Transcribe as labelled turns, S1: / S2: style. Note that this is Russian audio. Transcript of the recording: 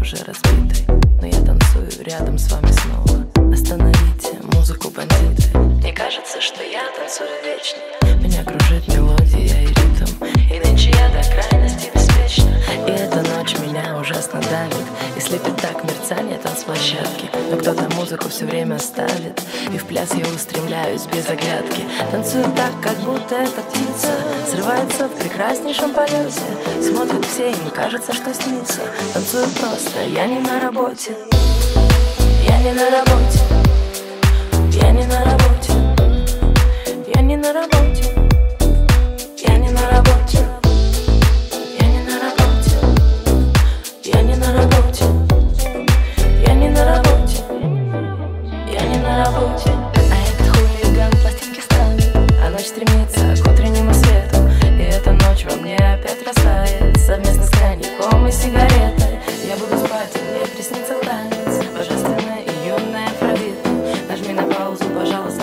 S1: уже разбитой, но я танцую рядом с вами снова. Остановите музыку, бандиты. Мне кажется, что я танцую вечно. Меня кружит мелодия и ритм, и нынче я до крайности беспечна. И эта ночь меня ужасно давит, и слепит так мерцание танцплощадки. Но кто-то музыку все время ставит, и в пляс я устремляюсь без оглядки. Танцую так, как будто эта птица срывается в прекраснейшем полете. Смотрят все, им кажется, что снится. Танцую просто, я не на работе. Я не на работе. Я не на работе. Я не на работе. Я не на работе. Я не на работе. Я не на работе. Я не на работе. Я не на работе. А этот хулиган пластинки ставит, а ночь стремится к утреннему свету. И эта ночь во мне опять растает, совместно с коньяком и сигаретой. Я буду спать, и мне приснится танец, божественная и юная Афродита. Нажми на паузу, пожалуйста.